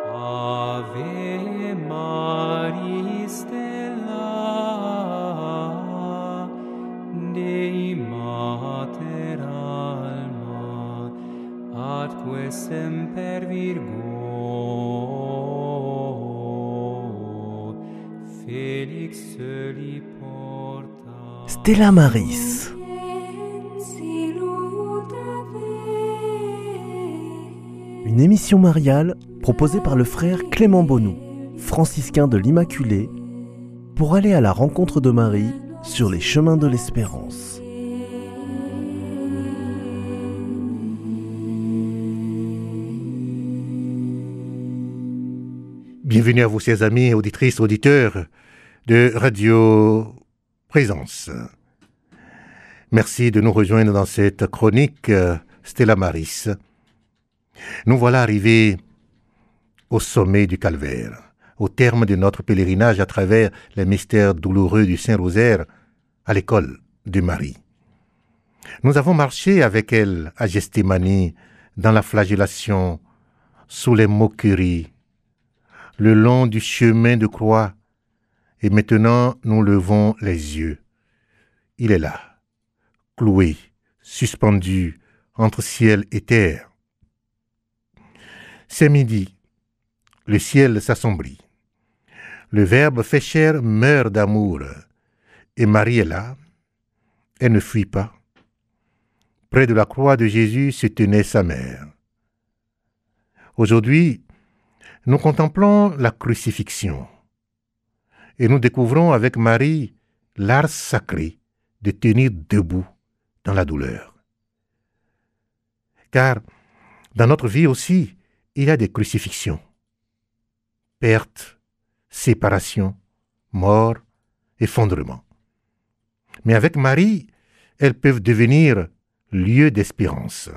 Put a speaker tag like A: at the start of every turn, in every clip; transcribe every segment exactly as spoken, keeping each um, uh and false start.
A: Ave Maris stella, Dei Mater alma, atque semper Virgo, Felix soli porta.
B: Stella Maris. Une émission mariale proposée par le frère Clément Bonou, franciscain de l'Immaculée, pour aller à la rencontre de Marie sur les chemins de l'espérance.
C: Bienvenue à vous, chers amis, auditrices, auditeurs de Radio Présence. Merci de nous rejoindre dans cette chronique Stella Maris. Nous voilà arrivés au sommet du Calvaire, au terme de notre pèlerinage à travers les mystères douloureux du Saint-Rosaire à l'école de Marie. Nous avons marché avec elle à Gethsémani, dans la flagellation, sous les moqueries, le long du chemin de croix, et maintenant nous levons les yeux. Il est là, cloué, suspendu entre ciel et terre. C'est midi, le ciel s'assombrit. Le Verbe fait chair meurt d'amour, et Marie est là, elle ne fuit pas. Près de la croix de Jésus se tenait sa mère. Aujourd'hui, nous contemplons la crucifixion, et nous découvrons avec Marie l'art sacré de tenir debout dans la douleur. Car dans notre vie aussi, il y a des crucifixions, perte, séparation, mort, effondrement. Mais avec Marie, elles peuvent devenir lieu d'espérance.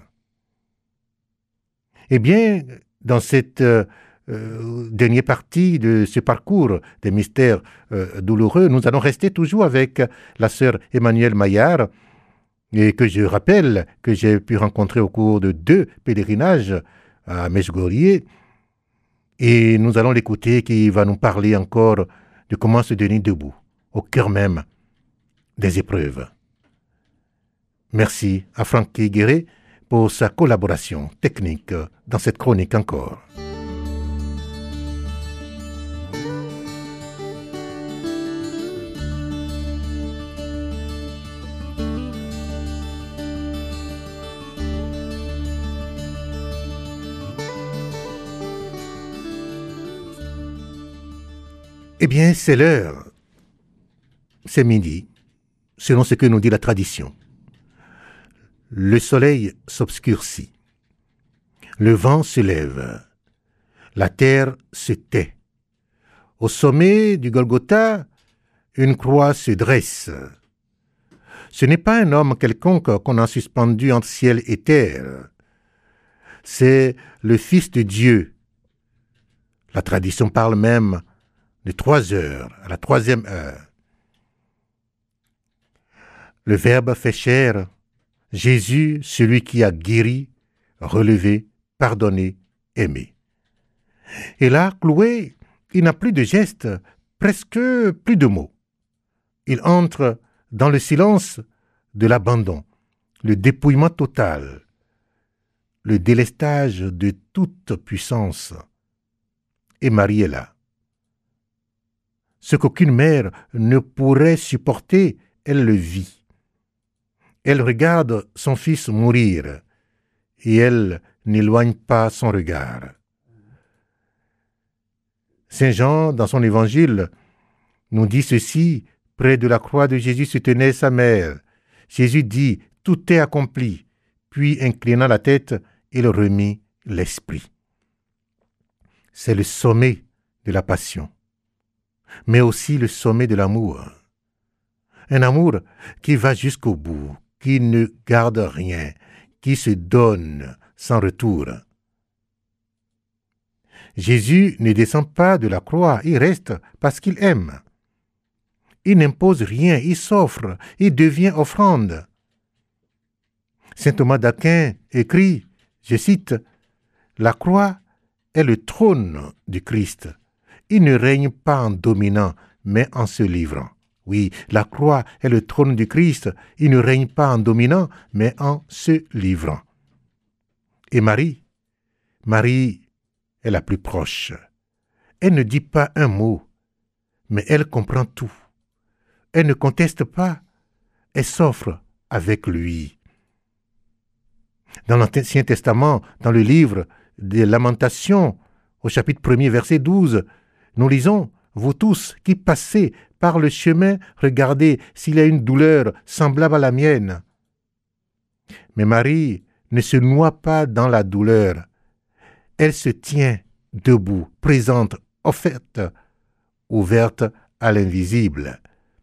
C: Eh bien, dans cette euh, dernière partie de ce parcours des mystères euh, douloureux, nous allons rester toujours avec la sœur Emmanuelle Maillard, et que je rappelle que j'ai pu rencontrer au cours de deux pèlerinages à Medjugorje, et nous allons l'écouter qui va nous parler encore de comment se tenir debout, au cœur même des épreuves. Merci à Francky Guéret pour sa collaboration technique dans cette chronique encore. Eh bien, c'est l'heure. C'est midi, selon ce que nous dit la tradition. Le soleil s'obscurcit. Le vent se lève. La terre se tait. Au sommet du Golgotha, une croix se dresse. Ce n'est pas un homme quelconque qu'on a suspendu entre ciel et terre. C'est le Fils de Dieu. La tradition parle même de trois heures, à la troisième heure. Le Verbe fait chair, Jésus, celui qui a guéri, relevé, pardonné, aimé. Et là, cloué, il n'a plus de gestes, presque plus de mots. Il entre dans le silence de l'abandon, le dépouillement total, le délestage de toute puissance. Et Marie est là. Ce qu'aucune mère ne pourrait supporter, elle le vit. Elle regarde son fils mourir, et elle n'éloigne pas son regard. Saint Jean, dans son évangile, nous dit ceci: près de la croix de Jésus se tenait sa mère. Jésus dit: tout est accompli. Puis, inclinant la tête, il remit l'esprit. C'est le sommet de la passion, mais aussi le sommet de l'amour. Un amour qui va jusqu'au bout, qui ne garde rien, qui se donne sans retour. Jésus ne descend pas de la croix, il reste parce qu'il aime. Il n'impose rien, il s'offre, il devient offrande. Saint Thomas d'Aquin écrit, je cite, « La croix est le trône du Christ. Il ne règne pas en dominant, mais en se livrant. Oui, la croix est le trône du Christ. Il ne règne pas en dominant, mais en se livrant. Et Marie, Marie est la plus proche. Elle ne dit pas un mot, mais elle comprend tout. Elle ne conteste pas, elle s'offre avec lui. Dans l'Ancien Testament, dans le livre des Lamentations, au chapitre premier, verset douze, nous lisons « Vous tous qui passez par le chemin, regardez s'il y a une douleur semblable à la mienne. » Mais Marie ne se noie pas dans la douleur. Elle se tient debout, présente, offerte, ouverte à l'invisible.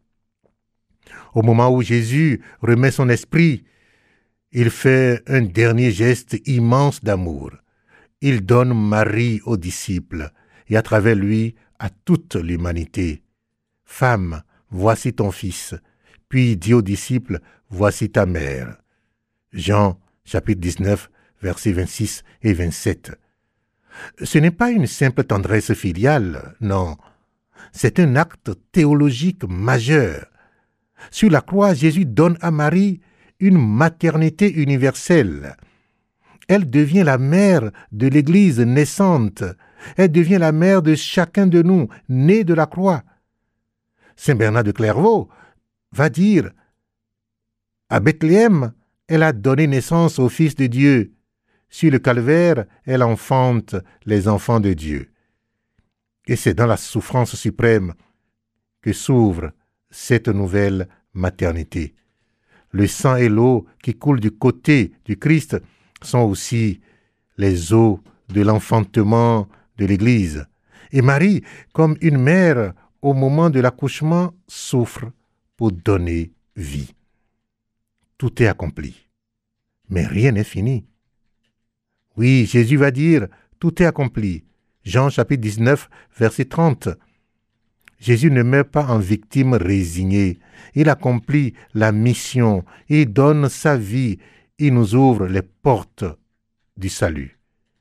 C: Au moment où Jésus remet son esprit, il fait un dernier geste immense d'amour. Il donne Marie aux disciples et à travers lui à toute l'humanité. « Femme, voici ton fils. » Puis il dit aux disciples, « Voici ta mère. » Jean, chapitre dix-neuf, versets vingt-six et vingt-sept. Ce n'est pas une simple tendresse filiale, non. C'est un acte théologique majeur. Sur la croix, Jésus donne à Marie une maternité universelle. Elle devient la mère de l'Église naissante. Elle devient la mère de chacun de nous, né de la croix. Saint Bernard de Clairvaux va dire « À Bethléem, elle a donné naissance au Fils de Dieu. Sur le calvaire, elle enfante les enfants de Dieu. » Et c'est dans la souffrance suprême que s'ouvre cette nouvelle maternité. Le sang et l'eau qui coulent du côté du Christ sont aussi les eaux de l'enfantement de l'Église. Et Marie, comme une mère au moment de l'accouchement, souffre pour donner vie. Tout est accompli, mais rien n'est fini. Oui, Jésus va dire, tout est accompli. Jean chapitre dix-neuf, verset trente. Jésus ne meurt pas en victime résignée. Il accomplit la mission. Il donne sa vie. Il nous ouvre les portes du salut.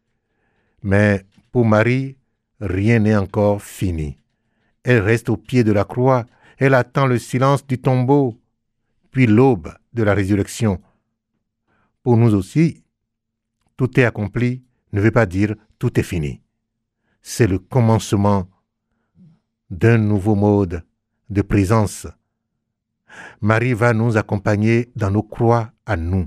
C: Mais pour Marie, rien n'est encore fini. Elle reste au pied de la croix. Elle attend le silence du tombeau, puis l'aube de la résurrection. Pour nous aussi, tout est accompli ne veut pas dire tout est fini. C'est le commencement d'un nouveau mode de présence. Marie va nous accompagner dans nos croix à nous.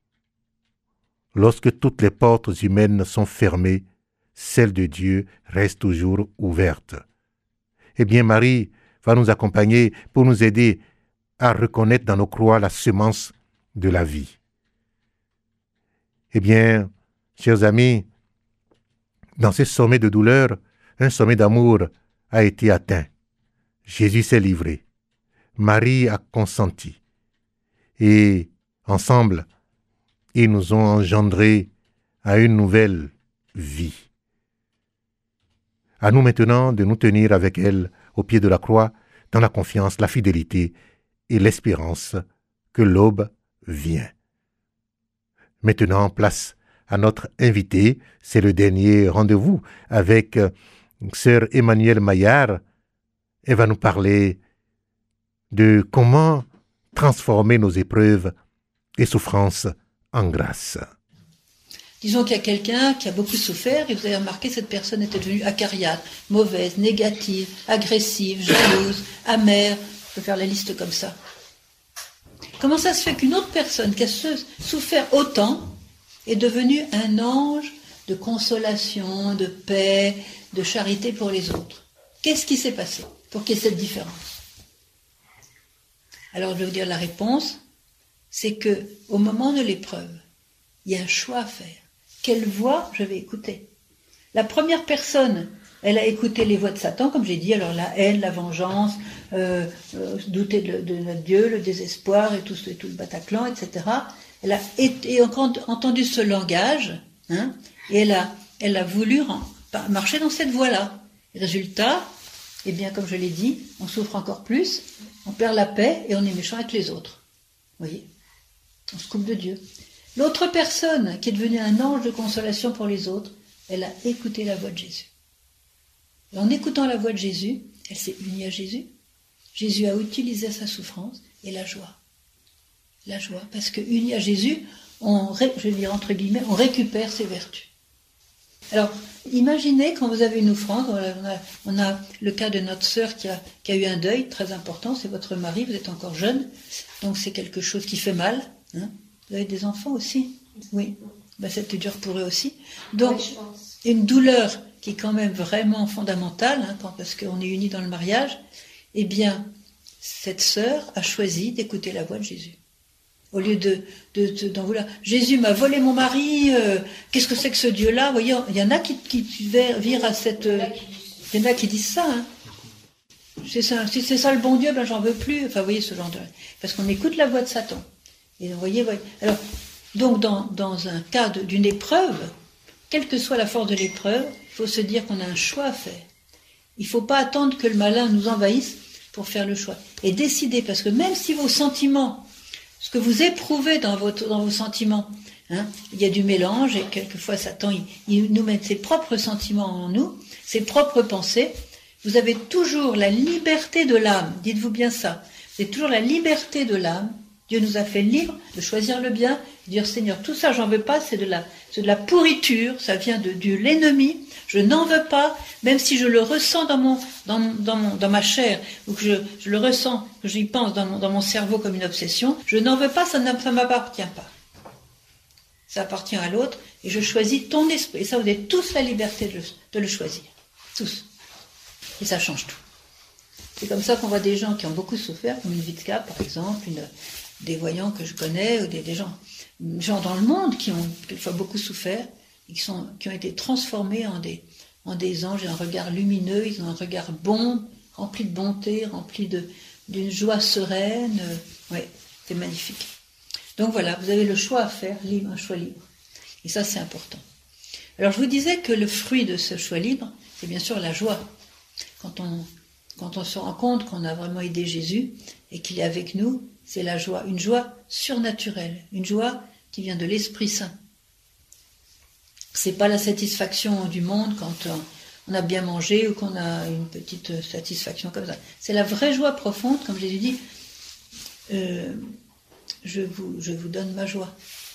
C: Lorsque toutes les portes humaines sont fermées, celle de Dieu reste toujours ouverte. Eh bien, Marie va nous accompagner pour nous aider à reconnaître dans nos croix la semence de la vie. Eh bien, chers amis, dans ce sommet de douleur, un sommet d'amour a été atteint. Jésus s'est livré. Marie a consenti. Et ensemble, ils nous ont engendrés à une nouvelle vie. À nous maintenant de nous tenir avec elle au pied de la croix, dans la confiance, la fidélité et l'espérance que l'aube vient. Maintenant, place à notre invité. C'est le dernier rendez-vous avec euh, sœur Emmanuelle Maillard. Elle va nous parler de comment transformer nos épreuves et souffrances en grâce.
D: Disons qu'il y a quelqu'un qui a beaucoup souffert et vous avez remarqué que cette personne était devenue acariâtre, mauvaise, négative, agressive, jalouse, amère. Je peux faire la liste comme ça. Comment ça se fait qu'une autre personne qui a souffert autant est devenue un ange de consolation, de paix, de charité pour les autres? Qu'est-ce qui s'est passé pour qu'il y ait cette différence? Alors je vais vous dire la réponse, c'est que au moment de l'épreuve, il y a un choix à faire. Quelle voix je vais écouter? La première personne, elle a écouté les voix de Satan, comme j'ai dit, alors la haine, la vengeance, euh, euh, douter de, de notre Dieu, le désespoir et tout, et tout le Bataclan, et cetera. Elle a été, entendu ce langage, hein, et elle a, elle a voulu marcher dans cette voie-là. Résultat, eh bien, comme je l'ai dit, on souffre encore plus, on perd la paix et on est méchant avec les autres. Vous voyez? On se coupe de Dieu. L'autre personne qui est devenue un ange de consolation pour les autres, elle a écouté la voix de Jésus. Et en écoutant la voix de Jésus, elle s'est unie à Jésus. Jésus a utilisé sa souffrance et la joie. La joie, parce que unie à Jésus, on, ré, je vais dire entre guillemets, on récupère ses vertus. Alors, imaginez quand vous avez une offrande, on a, on a le cas de notre sœur qui a, qui a eu un deuil très important, c'est votre mari, vous êtes encore jeune, donc c'est quelque chose qui fait mal. Hein. Vous avez des enfants aussi? Oui. Ben, c'était dur pour eux aussi. Donc, oui, je pense. Une douleur qui est quand même vraiment fondamentale, hein, quand, parce qu'on est unis dans le mariage, eh bien, cette sœur a choisi d'écouter la voix de Jésus. Au lieu de, de, de d'en vouloir. Jésus m'a volé mon mari, euh, qu'est-ce que c'est que ce Dieu-là? Vous voyez, il y en a qui, qui virent à cette... Euh, il y en a qui disent ça, hein. C'est ça, si c'est ça le bon Dieu, ben j'en veux plus. Enfin, vous voyez ce genre de... Parce qu'on écoute la voix de Satan. Et vous voyez, voyez. Alors, donc, dans, dans un cas de, d'une épreuve, quelle que soit la force de l'épreuve, il faut se dire qu'on a un choix à faire. Il ne faut pas attendre que le malin nous envahisse pour faire le choix. Et décider, parce que même si vos sentiments, ce que vous éprouvez dans, votre, dans vos sentiments, hein, il y a du mélange, et quelquefois Satan, il, il nous met ses propres sentiments en nous, ses propres pensées. Vous avez toujours la liberté de l'âme, dites-vous bien ça. Vous avez toujours la liberté de l'âme. Dieu nous a fait libres de choisir le bien, de dire Seigneur, tout ça j'en veux pas, c'est de la, c'est de la pourriture, ça vient de, de l'ennemi, je n'en veux pas, même si je le ressens dans mon, dans, dans, mon, dans ma chair, ou que je, je le ressens, que j'y pense dans mon, dans mon cerveau comme une obsession, je n'en veux pas, ça ne ça m'appartient pas. Ça appartient à l'autre, et je choisis ton esprit. Et ça, vous avez tous la liberté de le, de le choisir. Tous. Et ça change tout. C'est comme ça qu'on voit des gens qui ont beaucoup souffert, comme une Vitka, par exemple, une, des voyants que je connais, ou des, des gens, gens dans le monde qui ont quelquefois beaucoup souffert, et qui, sont, qui ont été transformés en des, en des anges, et un regard lumineux, ils ont un regard bon, rempli de bonté, rempli de, d'une joie sereine. Oui, c'est magnifique. Donc voilà, vous avez le choix à faire, libre, un choix libre. Et ça, c'est important. Alors, je vous disais que le fruit de ce choix libre, c'est bien sûr la joie. Quand on, quand on se rend compte qu'on a vraiment aidé Jésus et qu'il est avec nous, c'est la joie, une joie surnaturelle, une joie qui vient de l'Esprit Saint. C'est pas la satisfaction du monde quand on a bien mangé ou qu'on a une petite satisfaction comme ça. C'est la vraie joie profonde, comme Jésus dit, euh, je vous, je vous donne ma joie.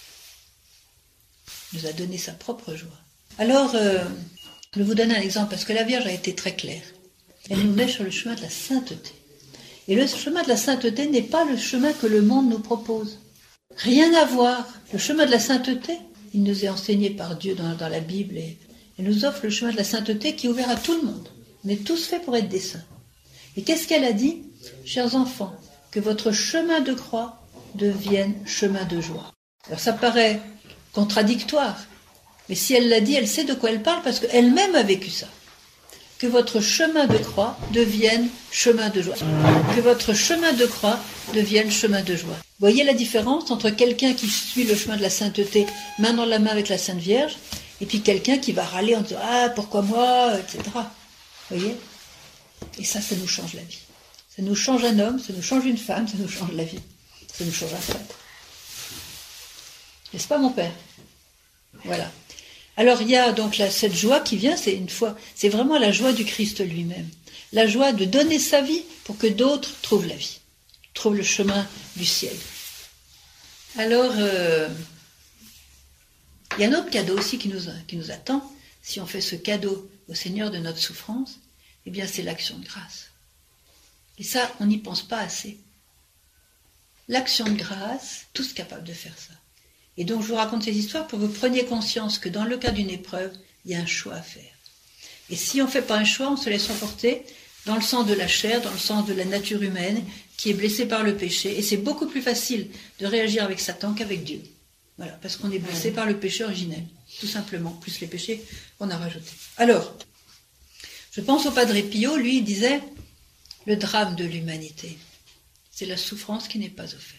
D: Il nous a donné sa propre joie. Alors, euh, je vais vous donner un exemple, parce que la Vierge a été très claire. Elle nous met sur le chemin de la sainteté. Et le chemin de la sainteté n'est pas le chemin que le monde nous propose. Rien à voir. Le chemin de la sainteté, il nous est enseigné par Dieu dans, dans la Bible, et elle nous offre le chemin de la sainteté qui est ouvert à tout le monde. On est tous faits pour être des saints. Et qu'est-ce qu'elle a dit? Chers enfants, que votre chemin de croix devienne chemin de joie. Alors ça paraît contradictoire, mais si elle l'a dit, elle sait de quoi elle parle, parce qu'elle-même a vécu ça. Que votre chemin de croix devienne chemin de joie. Que votre chemin de croix devienne chemin de joie. Vous voyez la différence entre quelqu'un qui suit le chemin de la sainteté, main dans la main avec la Sainte Vierge, et puis quelqu'un qui va râler en disant « Ah, pourquoi moi ?» et cetera. Vous voyez? Et ça, ça nous change la vie. Ça nous change un homme, ça nous change une femme, ça nous change la vie. Ça nous change un prêtre. N'est-ce pas, mon père? Voilà. Alors il y a donc là, cette joie qui vient, c'est une fois, c'est vraiment la joie du Christ lui-même. La joie de donner sa vie pour que d'autres trouvent la vie, trouvent le chemin du ciel. Alors, euh, il y a un autre cadeau aussi qui nous, qui nous attend, si on fait ce cadeau au Seigneur de notre souffrance, eh bien c'est l'action de grâce. Et ça, on n'y pense pas assez. L'action de grâce, tous capables de faire ça. Et donc je vous raconte ces histoires pour que vous preniez conscience que dans le cas d'une épreuve, il y a un choix à faire. Et si on ne fait pas un choix, on se laisse emporter dans le sens de la chair, dans le sens de la nature humaine, qui est blessée par le péché. Et c'est beaucoup plus facile de réagir avec Satan qu'avec Dieu. Voilà, parce qu'on est blessé par le péché originel, tout simplement, plus les péchés qu'on a rajoutés. Alors, je pense au Padre Pio, lui, il disait, le drame de l'humanité, c'est la souffrance qui n'est pas offerte.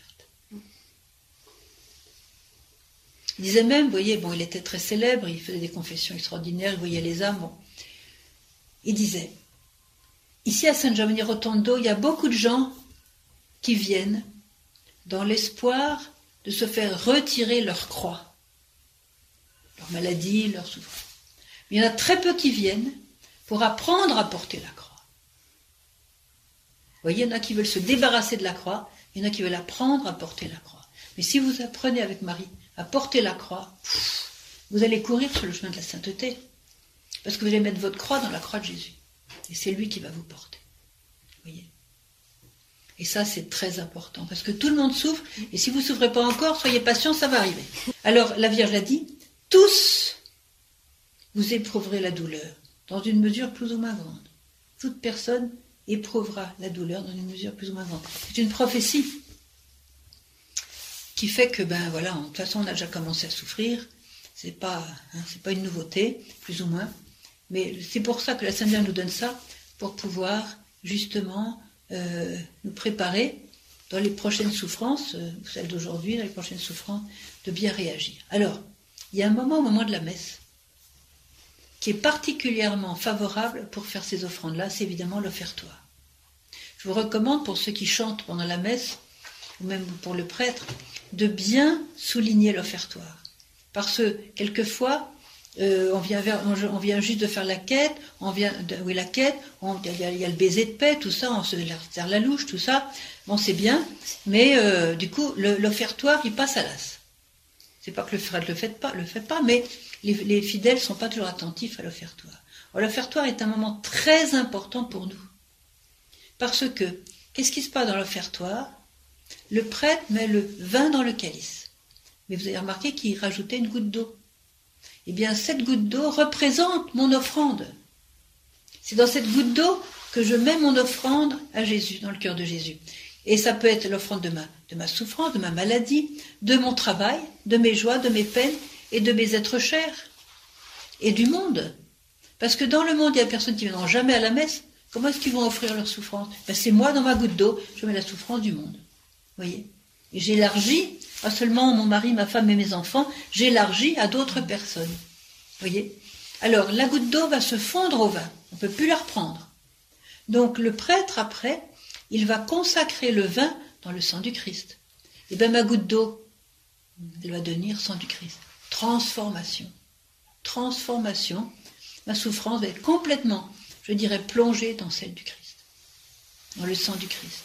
D: Il disait même, vous voyez, bon, il était très célèbre, il faisait des confessions extraordinaires, il voyait les âmes, bon. Il disait, ici à San Giovanni Rotondo, il y a beaucoup de gens qui viennent dans l'espoir de se faire retirer leur croix, leur maladie, leur souffrance. Mais il y en a très peu qui viennent pour apprendre à porter la croix. Vous voyez, il y en a qui veulent se débarrasser de la croix, il y en a qui veulent apprendre à porter la croix. Mais si vous apprenez avec Marie à porter la croix, pff, vous allez courir sur le chemin de la sainteté. Parce que vous allez mettre votre croix dans la croix de Jésus. Et c'est lui qui va vous porter. Vous voyez ? Et ça, c'est très important. Parce que tout le monde souffre. Et si vous ne souffrez pas encore, soyez patient, ça va arriver. Alors, la Vierge l'a dit, tous, vous éprouverez la douleur, dans une mesure plus ou moins grande. Toute personne éprouvera la douleur dans une mesure plus ou moins grande. C'est une prophétie qui fait que, ben voilà, de toute façon, on a déjà commencé à souffrir. C'est pas, hein, c'est pas une nouveauté, plus ou moins. Mais c'est pour ça que la Sainte Vierge nous donne ça, pour pouvoir, justement, euh, nous préparer dans les prochaines souffrances, euh, celles d'aujourd'hui, dans les prochaines souffrances, de bien réagir. Alors, il y a un moment, au moment de la messe, qui est particulièrement favorable pour faire ces offrandes-là, c'est évidemment l'offertoire. Je vous recommande, pour ceux qui chantent pendant la messe, ou même pour le prêtre, de bien souligner l'offertoire. Parce que, quelquefois, euh, on, vient vers, on, on vient juste de faire la quête, on vient de, oui, la quête, il y, y a le baiser de paix, tout ça, on se serre la louche, tout ça, bon, c'est bien, mais euh, du coup, le, l'offertoire, il passe à l'as. C'est pas que le frère ne le fait pas, le fait pas, mais les, les fidèles ne sont pas toujours attentifs à l'offertoire. Alors, l'offertoire est un moment très important pour nous. Parce que, qu'est-ce qui se passe dans l'offertoire ? Le prêtre met le vin dans le calice. Mais vous avez remarqué qu'il rajoutait une goutte d'eau. Eh bien, cette goutte d'eau représente mon offrande. C'est dans cette goutte d'eau que je mets mon offrande à Jésus, dans le cœur de Jésus. Et ça peut être l'offrande de ma, de ma souffrance, de ma maladie, de mon travail, de mes joies, de mes peines et de mes êtres chers. Et du monde. Parce que dans le monde, il y a des personnes qui ne viendront jamais à la messe. Comment est-ce qu'ils vont offrir leur souffrance ? Ben, c'est moi, dans ma goutte d'eau, je mets la souffrance du monde. Vous voyez ? Et j'élargis, pas seulement mon mari, ma femme et mes enfants, j'élargis à d'autres personnes. Vous voyez ? Alors, la goutte d'eau va se fondre au vin. On ne peut plus la reprendre. Donc, le prêtre, après, il va consacrer le vin dans le sang du Christ. Et bien, ma goutte d'eau, elle va devenir sang du Christ. Transformation. Transformation. Ma souffrance va être complètement, je dirais, plongée dans celle du Christ. Dans le sang du Christ.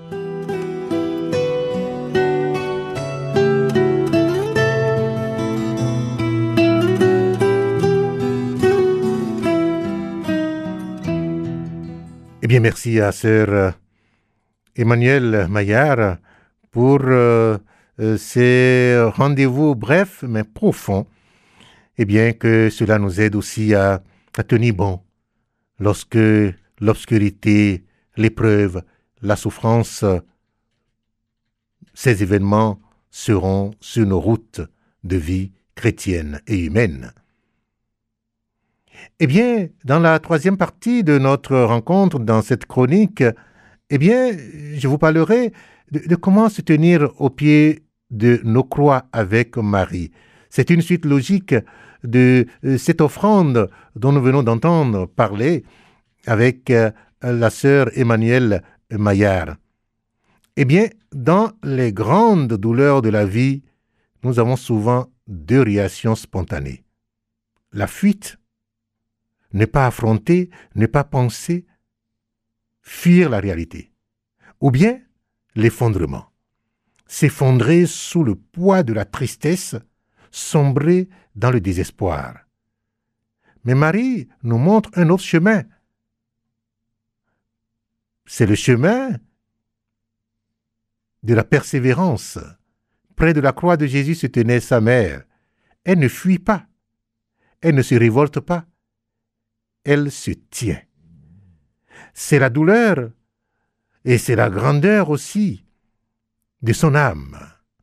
C: Eh bien, merci à sœur Emmanuelle Maillard pour euh, ces rendez-vous brefs mais profonds. Eh bien, que cela nous aide aussi à, à tenir bon lorsque l'obscurité, l'épreuve, la souffrance, ces événements seront sur nos routes de vie chrétienne et humaine. Eh bien, dans la troisième partie de notre rencontre, dans cette chronique, eh bien, je vous parlerai de, de comment se tenir au pied de nos croix avec Marie. C'est une suite logique de cette offrande dont nous venons d'entendre parler avec la sœur Emmanuelle Maillard. Eh bien, dans les grandes douleurs de la vie, nous avons souvent deux réactions spontanées. La fuite, ne pas affronter, ne pas penser, fuir la réalité. Ou bien l'effondrement. S'effondrer sous le poids de la tristesse, sombrer dans le désespoir. Mais Marie nous montre un autre chemin. C'est le chemin de la persévérance. Près de la croix de Jésus se tenait sa mère. Elle ne fuit pas. Elle ne se révolte pas. Elle se tient. C'est la douleur et c'est la grandeur aussi de son âme.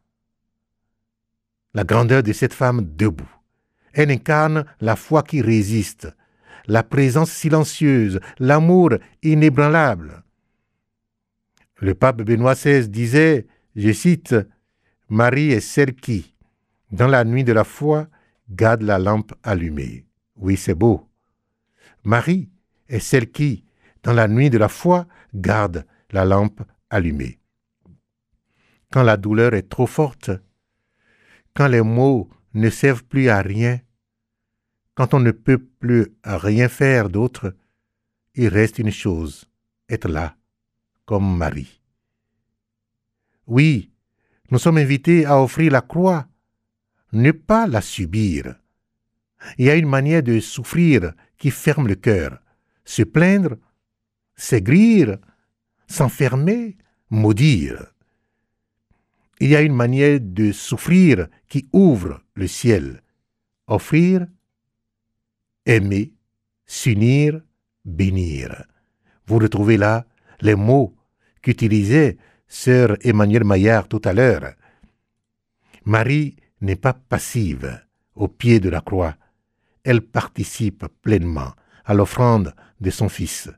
C: La grandeur de cette femme debout. Elle incarne la foi qui résiste, la présence silencieuse, l'amour inébranlable. Le pape Benoît seize disait, je cite, « Marie est celle qui, dans la nuit de la foi, garde la lampe allumée. » Oui, c'est beau. Marie est celle qui, dans la nuit de la foi, garde la lampe allumée. Quand la douleur est trop forte, quand les mots ne servent plus à rien, quand on ne peut plus rien faire d'autre, il reste une chose, être là, comme Marie. Oui, nous sommes invités à offrir la croix, ne pas la subir. Il y a une manière de souffrir qui ferme le cœur. Se plaindre, s'aigrir, s'enfermer, maudire. Il y a une manière de souffrir qui ouvre le ciel. Offrir, aimer, s'unir, bénir. Vous retrouvez là les mots qu'utilisait sœur Emmanuelle Maillard tout à l'heure. Marie n'est pas passive au pied de la croix. Elle participe pleinement à l'offrande de son Fils.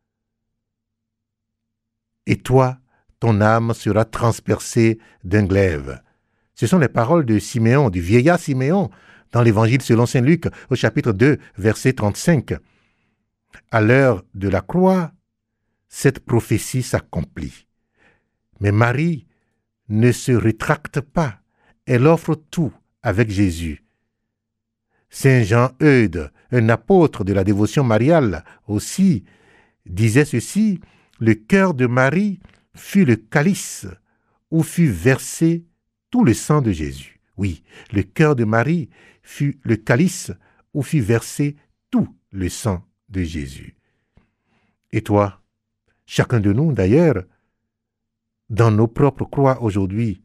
C: Et toi, ton âme sera transpercée d'un glaive. Ce sont les paroles de Siméon, du vieillard Siméon, dans l'Évangile selon saint Luc, au chapitre deux, verset trente-cinq. À l'heure de la croix, cette prophétie s'accomplit. Mais Marie ne se rétracte pas. Elle offre tout avec Jésus. Saint Jean Eudes, un apôtre de la dévotion mariale aussi, disait ceci: le cœur de Marie fut le calice où fut versé tout le sang de Jésus. Oui, le cœur de Marie fut le calice où fut versé tout le sang de Jésus. Et toi, chacun de nous d'ailleurs, dans nos propres croix aujourd'hui,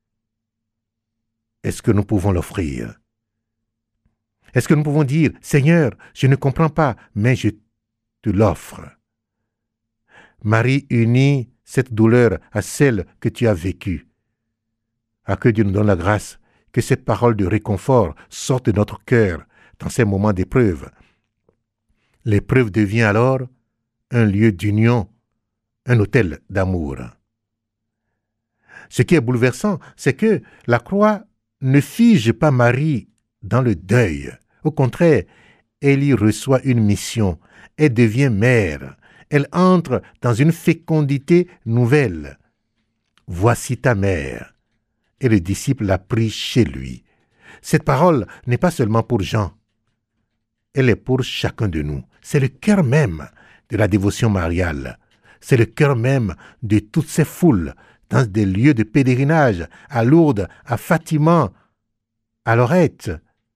C: est-ce que nous pouvons l'offrir? Est-ce que nous pouvons dire, Seigneur, je ne comprends pas, mais je te l'offre. Marie unit cette douleur à celle que tu as vécue. À que Dieu nous donne la grâce, que ces paroles de réconfort sortent de notre cœur dans ces moments d'épreuve. L'épreuve devient alors un lieu d'union, un autel d'amour. Ce qui est bouleversant, c'est que la croix ne fige pas Marie dans le deuil. Au contraire, elle y reçoit une mission. Elle devient mère. Elle entre dans une fécondité nouvelle. Voici ta mère. Et le disciple l'a pris chez lui. Cette parole n'est pas seulement pour Jean. Elle est pour chacun de nous. C'est le cœur même de la dévotion mariale. C'est le cœur même de toutes ces foules dans des lieux de pèlerinage, à Lourdes, à Fatima, à Lorette.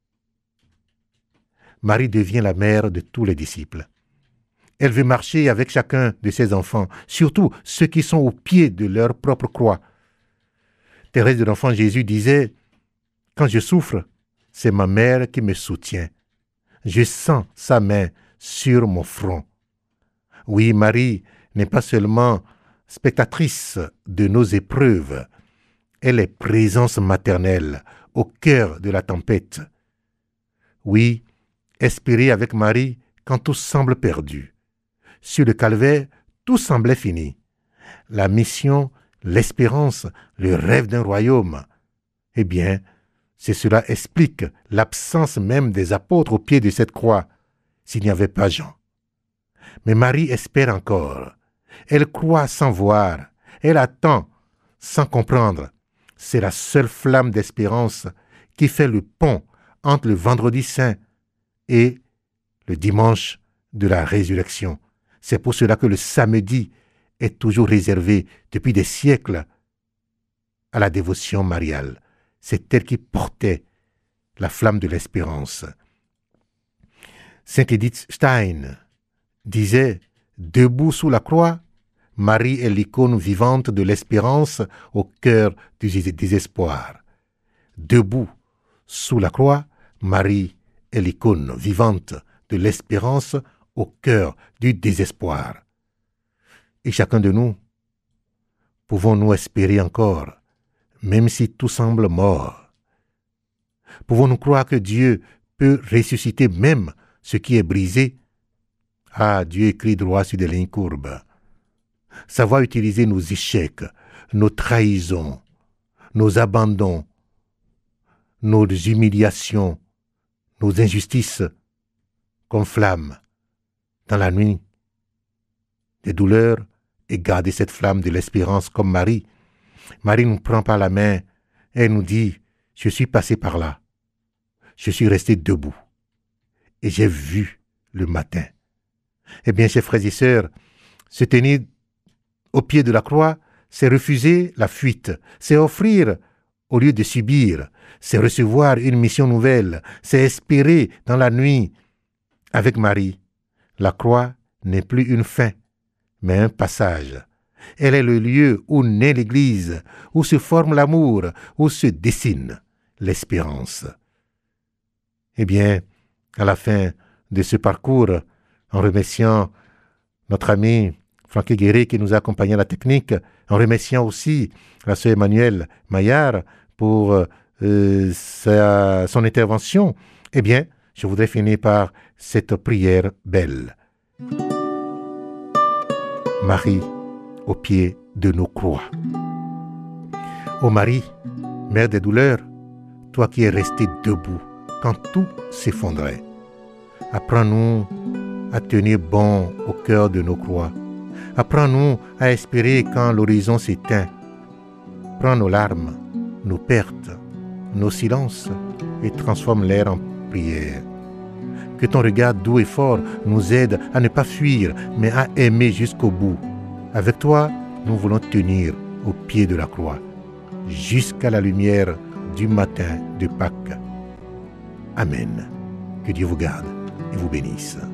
C: Marie devient la mère de tous les disciples. Elle veut marcher avec chacun de ses enfants, surtout ceux qui sont au pied de leur propre croix. Thérèse de l'Enfant Jésus disait « Quand je souffre, c'est ma mère qui me soutient. Je sens sa main sur mon front. » Oui, Marie n'est pas seulement spectatrice de nos épreuves, elle est présence maternelle au cœur de la tempête. Oui, espérer avec Marie quand tout semble perdu. Sur le calvaire, tout semblait fini. La mission, l'espérance, le rêve d'un royaume. Eh bien, c'est cela explique l'absence même des apôtres au pied de cette croix, s'il n'y avait pas Jean. Mais Marie espère encore. Elle croit sans voir. Elle attend sans comprendre. C'est la seule flamme d'espérance qui fait le pont entre le vendredi saint et le dimanche de la résurrection. C'est pour cela que le samedi est toujours réservé depuis des siècles à la dévotion mariale. C'est elle qui portait la flamme de l'espérance. Sainte Edith Stein disait « Debout sous la croix, Marie est l'icône vivante de l'espérance au cœur du désespoir. » Debout sous la croix, Marie est l'icône vivante de l'espérance au cœur du désespoir. Et chacun de nous, pouvons-nous espérer encore, même si tout semble mort? Pouvons-nous croire que Dieu peut ressusciter même ce qui est brisé? Ah, Dieu écrit droit sur des lignes courbes. Savoir utiliser nos échecs, nos trahisons, nos abandons, nos humiliations, nos injustices comme flammes dans la nuit des douleurs et garder cette flamme de l'espérance comme Marie. Marie nous prend par la main et nous dit « Je suis passé par là. Je suis resté debout. et j'ai vu le matin. Eh bien, chers frères et sœurs, se tenir au pied de la croix, c'est refuser la fuite, c'est offrir au lieu de subir, c'est recevoir une mission nouvelle, c'est espérer dans la nuit. Avec Marie, la croix n'est plus une fin, mais un passage. Elle est le lieu où naît l'Église, où se forme l'amour, où se dessine l'espérance. Eh bien, à la fin de ce parcours, en remerciant notre ami Francky Guéry qui nous a accompagnés à la technique, en remerciant aussi la sœur Emmanuelle Maillard pour euh, sa, son intervention, eh bien, je voudrais finir par cette prière belle. Marie, au pied de nos croix. Ô Marie, mère des douleurs, toi qui es restée debout quand tout s'effondrait, apprends-nous à tenir bon au cœur de nos croix. Apprends-nous à espérer quand l'horizon s'éteint. Prends nos larmes, nos pertes, nos silences et transforme-les en prière. Que ton regard doux et fort nous aide à ne pas fuir, mais à aimer jusqu'au bout. Avec toi, nous voulons tenir au pied de la croix, jusqu'à la lumière du matin de Pâques. Amen. Que Dieu vous garde et vous bénisse.